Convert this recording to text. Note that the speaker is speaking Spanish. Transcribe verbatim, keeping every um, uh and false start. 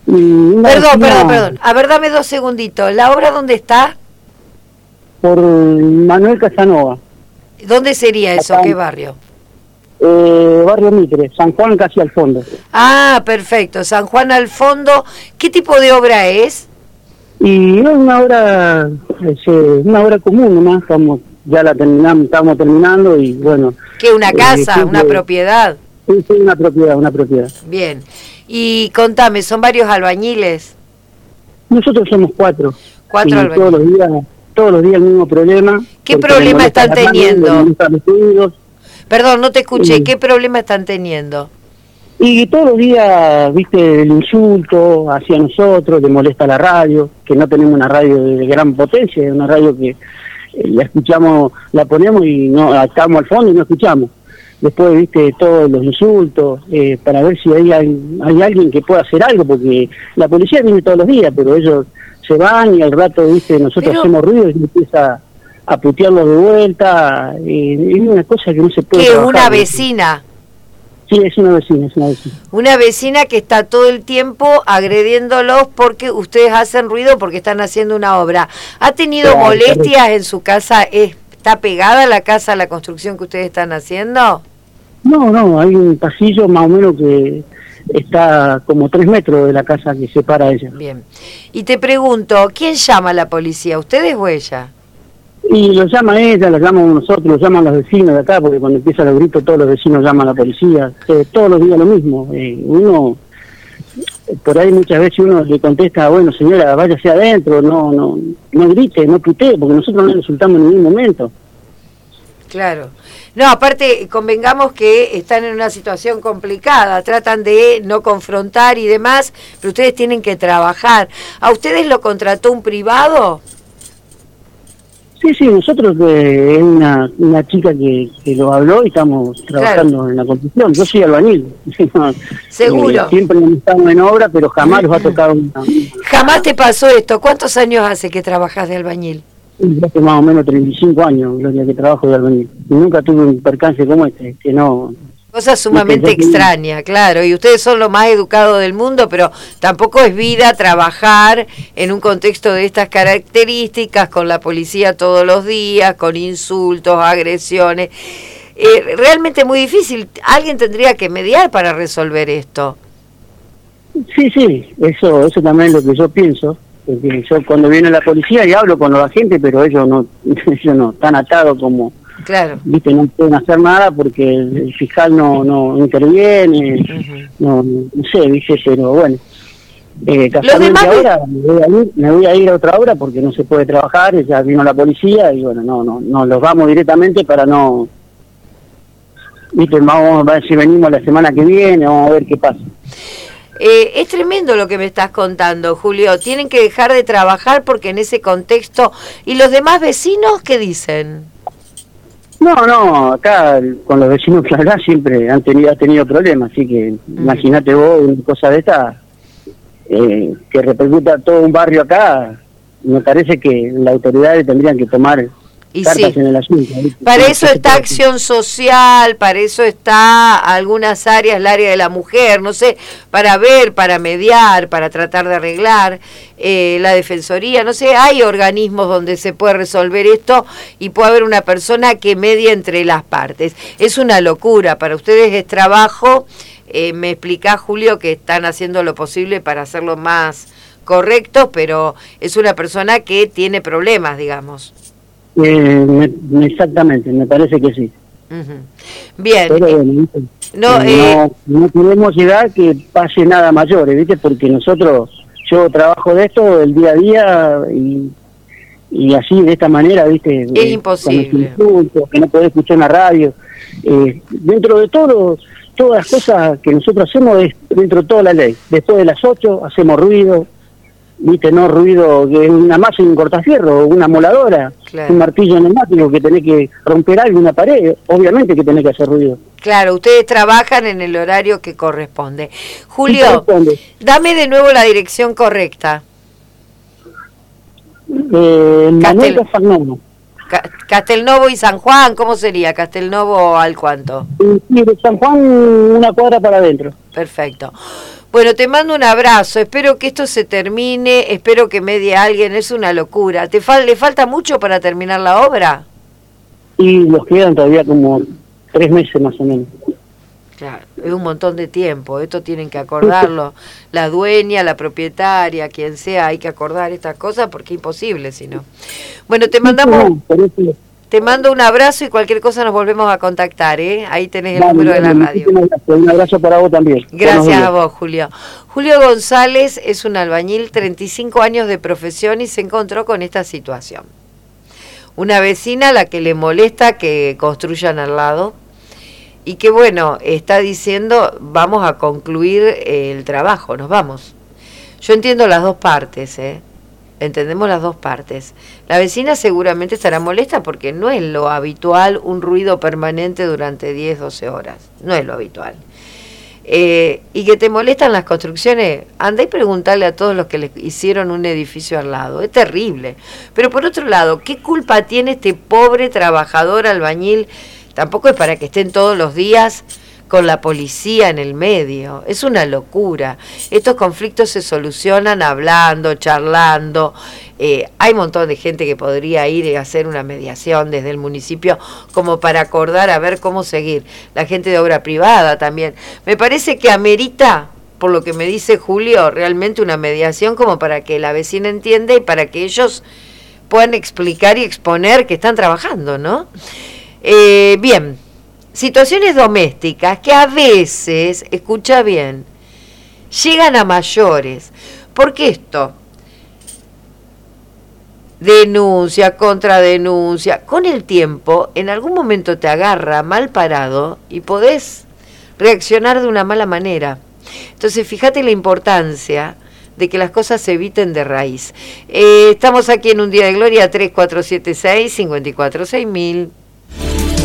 Perdón, vecina, perdón, perdón. A ver, dame dos segunditos. ¿La obra dónde está? Por Manuel Casanova. ¿Dónde sería eso? Acá. ¿Qué barrio? Eh, Barrio Mitre, San Juan casi al fondo. Ah, perfecto. San Juan al fondo. ¿Qué tipo de obra es? Y no es una obra, es, eh, una obra común nomás, estamos, ya la terminamos, estamos terminando y bueno. ¿Qué, una eh, casa, siempre, una propiedad? Sí, sí, una propiedad, una propiedad. Bien. Y contame, ¿son varios albañiles? Nosotros somos cuatro. Cuatro y albañiles. todos los días, todos los días el mismo problema. ¿Qué porque problema le molesta están la mano, teniendo? le molestan los oídos. Perdón, no te escuché. Sí. ¿Qué problema están teniendo? Y todos los días, viste, el insulto hacia nosotros, le molesta la radio, que no tenemos una radio de gran potencia, es una radio que eh, la escuchamos, la ponemos y no estamos al fondo y no escuchamos. Después, viste, todos los insultos, eh, para ver si hay, hay, hay alguien que pueda hacer algo, porque la policía viene todos los días, pero ellos se van y al rato, viste, nosotros Pero... hacemos ruido y empieza a putearlos de vuelta, eh, es una cosa que no se puede ¿Qué, trabajar, una ¿viste? vecina? Sí, es una vecina, es una vecina. Una vecina que está todo el tiempo agrediéndolos porque ustedes hacen ruido porque están haciendo una obra. ¿Ha tenido Claro, molestias claro. en su casa? ¿Está pegada la casa a la construcción que ustedes están haciendo? No, no, hay un pasillo más o menos que está como tres metros de la casa que separa a ella. Bien. Y te pregunto, ¿quién llama a la policía? ¿Ustedes o ella? Y lo llama ella, lo llamamos nosotros, lo llaman los vecinos de acá, porque cuando empiezan los gritos todos los vecinos llaman a la policía. Eh, todos los días lo mismo. Eh, uno, por ahí muchas veces uno le contesta, bueno señora, váyase adentro, no no no grite, no putee, porque nosotros no le insultamos en ningún momento. Claro. No, aparte, convengamos que están en una situación complicada, tratan de no confrontar y demás, pero ustedes tienen que trabajar. ¿A ustedes lo contrató un privado? Sí, sí, nosotros eh, es una, una chica que, que lo habló y estamos trabajando claro. en la construcción. Yo soy albañil. Seguro. Eh, siempre estamos en obra, pero jamás nos ha tocado una... Jamás te pasó esto. ¿Cuántos años hace que trabajas de albañil? Hace más o menos treinta y cinco años, Gloria, que trabajo de albañil. Y nunca tuve un percance como este, que no... Cosa sumamente extraña, claro, y ustedes son lo más educados del mundo, pero tampoco es vida trabajar en un contexto de estas características, con la policía todos los días, con insultos, agresiones. Eh, realmente muy difícil. Alguien tendría que mediar para resolver esto. Sí, sí, eso, eso también es lo que yo pienso. Porque yo cuando viene la policía y hablo con los agentes, pero ellos no, ellos no están atados como... Claro. Viste, no pueden hacer nada porque el, el fiscal no no interviene, uh-huh. no, no sé, viste, pero bueno. Eh, casualmente ahora me voy, a ir, me voy a ir a otra obra porque no se puede trabajar, ya vino la policía y bueno, no, no, no los vamos directamente para no... Viste, vamos a ver si venimos la semana que viene, vamos a ver qué pasa. Eh, es tremendo lo que me estás contando, Julio. Tienen que dejar de trabajar porque en ese contexto... ¿Y los demás vecinos qué dicen? No, no, acá con los vecinos que hablan siempre han tenido, ha tenido problemas, así que uh-huh. imagínate vos una cosa de esta, eh, que repercuta todo un barrio acá, me parece que las autoridades tendrían que tomar y cartas sí. en el asunto. ¿Viste? Para sí, eso está acción social, para eso está algunas áreas, el área de la mujer, no sé, para ver, para mediar, para tratar de arreglar, eh, la defensoría, no sé, hay organismos donde se puede resolver esto y puede haber una persona que medie entre las partes. Es una locura, para ustedes es trabajo, eh, me explicás, Julio, que están haciendo lo posible para hacerlo más correcto, pero es una persona que tiene problemas, digamos. Eh, me, exactamente, me parece que sí. Uh-huh. Bien. Pero, bueno, no, eh, eh, no, no podemos llegar que pase nada mayores, ¿viste? Porque nosotros, yo trabajo de esto el día a día y, y así, de esta manera, ¿viste? Es eh, imposible. Insultos, que no podés escuchar una radio. Eh, dentro de todo, todas las cosas que nosotros hacemos es dentro de toda la ley. Después de las ocho hacemos ruido. Viste, no ruido, que una masa y un cortafierro, una moladora, claro. Un martillo neumático que tenés que romper algo, una pared, obviamente que tenés que hacer ruido. Claro, ustedes trabajan en el horario que corresponde. Julio, corresponde. Dame de nuevo la dirección correcta. Eh, Manuel Castel... Casanova. Ca Castelnovo y San Juan, ¿cómo sería? Castelnovo al cuánto? Sí, de San Juan una cuadra para adentro. Perfecto. Bueno, te mando un abrazo, espero que esto se termine, espero que medie alguien, es una locura. ¿Te fal- ¿Le falta mucho para terminar la obra? Y nos quedan todavía como tres meses más o menos. Claro, es un montón de tiempo, esto tienen que acordarlo, la dueña, la propietaria, quien sea, hay que acordar estas cosas porque es imposible si no. Bueno, te mandamos, te mando un abrazo y cualquier cosa nos volvemos a contactar, ¿eh? Ahí tenés el Dale, número de la dale, radio. Un abrazo para vos también. Gracias a vos, Julio. Julio González es un albañil, treinta y cinco años de profesión y se encontró con esta situación. Una vecina a la que le molesta que construyan al lado y que, bueno, está diciendo, vamos a concluir el trabajo, nos vamos. Yo entiendo las dos partes, ¿eh? Entendemos las dos partes. La vecina seguramente estará molesta porque no es lo habitual un ruido permanente durante diez, doce horas. No es lo habitual. Eh, y que te molestan las construcciones, andá y preguntarle a todos los que les hicieron un edificio al lado. Es terrible. Pero por otro lado, ¿qué culpa tiene este pobre trabajador albañil? Tampoco es para que estén todos los días con la policía en el medio. Es una locura. Estos conflictos se solucionan hablando, charlando. Eh, hay un montón de gente que podría ir y hacer una mediación desde el municipio como para acordar a ver cómo seguir. La gente de obra privada también. Me parece que amerita, por lo que me dice Julio, realmente una mediación como para que la vecina entienda y para que ellos puedan explicar y exponer que están trabajando, ¿no? Eh, bien, situaciones domésticas que a veces, escucha bien, llegan a mayores, porque esto, denuncia, contradenuncia, con el tiempo, en algún momento te agarra mal parado y podés reaccionar de una mala manera. Entonces, fíjate la importancia de que las cosas se eviten de raíz. Eh, estamos aquí en Un Día de Gloria, tres cuatro siete seis, cinco cuatro seis mil.